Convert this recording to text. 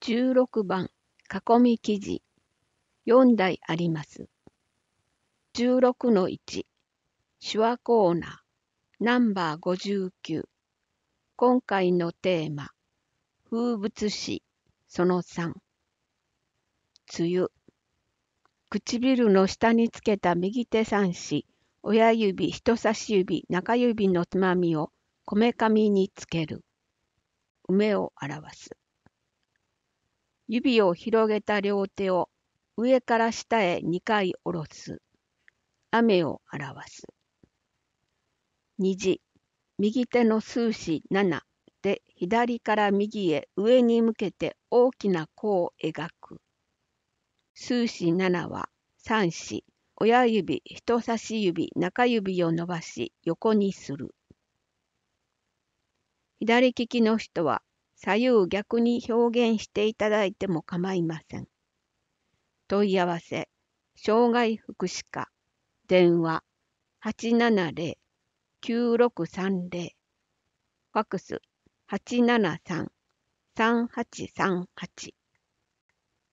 16番囲み記事4題あります。16-1手話コーナーナンバー59今回のテーマ風物詩その3梅雨唇の下につけた右手三指親指人差し指中指のつまみをこめかみにつける梅を表す指を広げた両手を上から下へ2回下ろす。雨を表す。虹。右手の数字7で左から右へ上に向けて大きな弧を描く。数字7は三指、親指、人差し指、中指を伸ばし横にする。左利きの人は左右逆に表現していただいても構いません。問い合わせ、障害福祉課、電話870-9630、ファクス873-3838